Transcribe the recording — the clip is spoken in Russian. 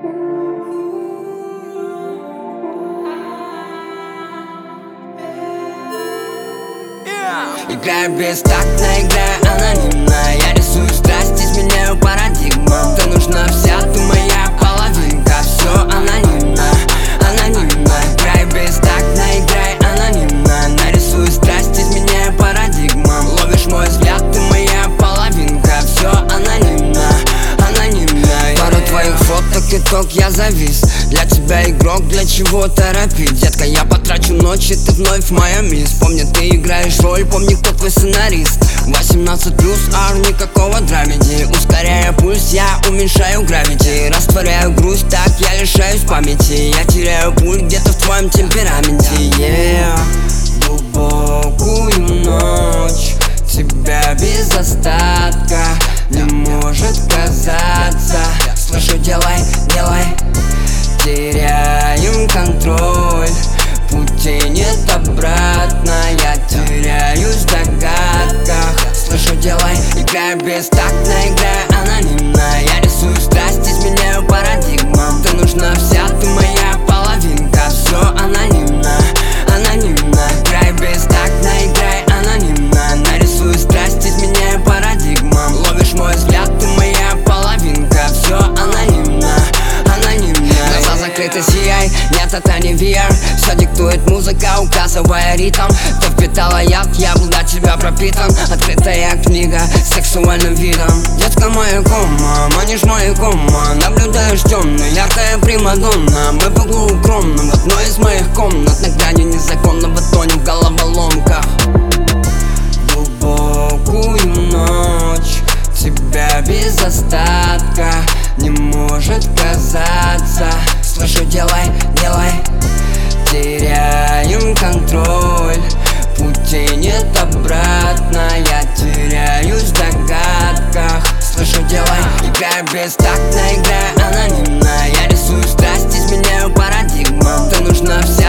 Играю бестактно, играю анонимно. Я рисую страсть, изменяю парадигму. Ты нужна вся, ты моя половинка. Все анонимно, анонимно. Играю бестактно, играю анонимно. Нарисую страсть, изменяю парадигму. Ловишь мой взгляд, ты моя половинка. Все анонимно, анонимно. Пару твоих фоток, итог, я завис. Для тебя игрок, для чего торопить? Детка, я потрачу ночи, ты вновь моя мисс. Помни, ты играешь роль, помни, кто твой сценарист. 18+, никакого драмеди. Ускоряя пульс, я уменьшаю гравити. Растворяю грусть, так я лишаюсь памяти. Я теряю пульс где-то в твоем темпераменте. Глубокую ночь, тебя без остатка не может казаться. Слышу, делай, делай. Теряем контроль, пути нет обратно. Я теряюсь в догадках. Слышу, делай, играю бестактно, играю анонимно. Я рисую страсть, изменяю парадигму. Ты нужна вся, ты моя половинка. Все анонимно, анонимно. Играю бестактно, играю анонимно. Нарисую страсть, изменяю парадигму. Ловишь мой взгляд, ты моя половинка. Все анонимно, анонимно. Глаза закрыты, сияй, нет, это не VR. Все диктует музыка, указывая ритм. Ты впитала яд, я был до тебя пропитан. Открытая книга с сексуальным видом. Детка моя кома, манишь мою кома. Наблюдаешь темную, яркая примадонна. Мы в углу укромном, в одной из моих комнат. На грани незаконного тонем в головоломках. Глубокую ночь, тебя без остатка не может казаться. Слышу, делай, делай. Теряем контроль, пути нет обратно. Я теряюсь в догадках. Слышу, делай, играю бестактно, играю анонимно. Я рисую страсть, изменяю парадигму. Ты нужна вся,